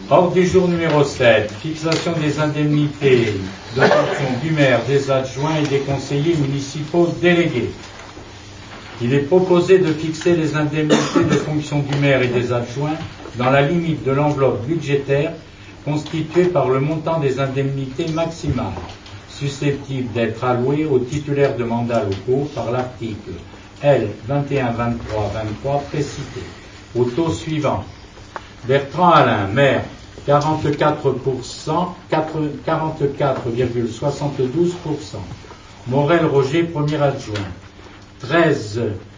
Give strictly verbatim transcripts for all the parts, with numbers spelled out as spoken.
Ordre du jour numéro sept, fixation des indemnités de fonction du maire, des adjoints et des conseillers municipaux délégués. Il est proposé de fixer les indemnités de fonction du maire et des adjoints dans la limite de l'enveloppe budgétaire constituée par le montant des indemnités maximales susceptibles d'être allouées aux titulaires de mandat locaux par l'article L vingt et un vingt-trois vingt-trois précité, au taux suivant. Bertrand Alain, maire, quarante-quatre pour cent, quarante-quatre virgule soixante-douze pour cent. Morel Roger, premier adjoint, treize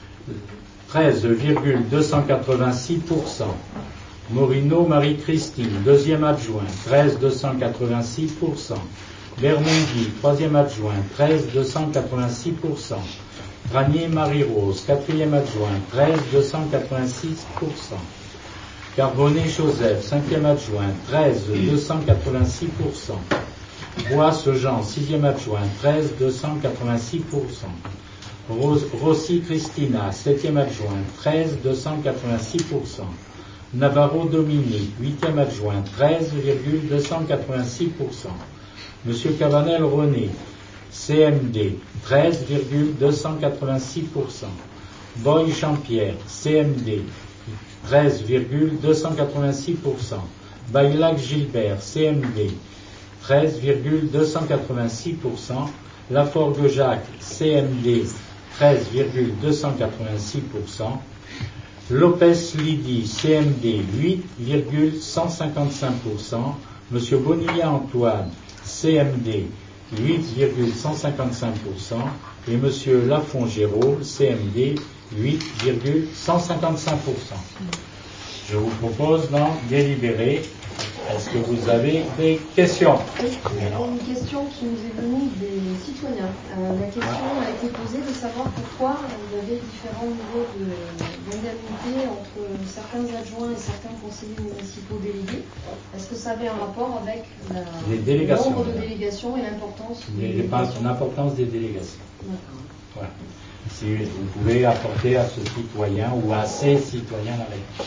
virgule deux cent quatre-vingt-six pour cent. Morino Marie-Christine, deuxième adjoint, treize virgule deux cent quatre-vingt-six pour cent. Bermongui, troisième adjoint, treize virgule deux cent quatre-vingt-six pour cent. Granier Marie-Rose, quatrième adjoint, treize virgule deux cent quatre-vingt-six pour cent. Carbonnet Joseph, cinquième adjoint, treize virgule deux cent quatre-vingt-six pour cent. Boisse Jean, sixième adjoint, treize virgule deux cent quatre-vingt-six pour cent. Rose, Rossi Christina, septième adjoint, treize virgule deux cent quatre-vingt-six pour cent. Navarro Dominique, huitième adjoint, treize virgule deux cent quatre-vingt-six pour cent. Monsieur Cabanel René, C M D, treize virgule deux cent quatre-vingt-six pour cent. Boy Jean-Pierre, C M D, treize virgule deux cent quatre-vingt-six pour cent. Baylac Gilbert, C M D, treize virgule deux cent quatre-vingt-six pour cent. Laforgue Jacques, C M D, treize virgule deux cent quatre-vingt-six pour cent. Lopez Lydie, C M D, huit virgule cent cinquante-cinq pour cent. Monsieur Bonilla Antoine, C M D, huit virgule cent cinquante-cinq pour cent. Et Monsieur Lafont Jérôme, C M D, huit virgule cent cinquante-cinq pour cent. Je vous propose d'en délibérer. Est-ce que vous avez des questions? Oui, il y a une question qui nous est venue des citoyens. Euh, la question a été posée de savoir pourquoi il y avait différents niveaux de, d'indemnité entre certains adjoints et certains conseillers municipaux délégués. Est-ce que ça avait un rapport avec la, le nombre de délégations et l'importance des délégations? L'importance des délégations. D'accord. Voilà. Si vous pouvez apporter à ce citoyen ou à ces citoyens la réponse.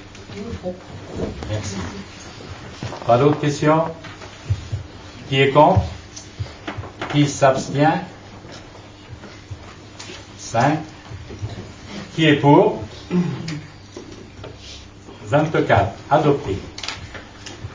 Merci. Pas d'autres questions? Qui est contre? Qui s'abstient? cinq. Qui est pour? vingt-quatre. Adopté.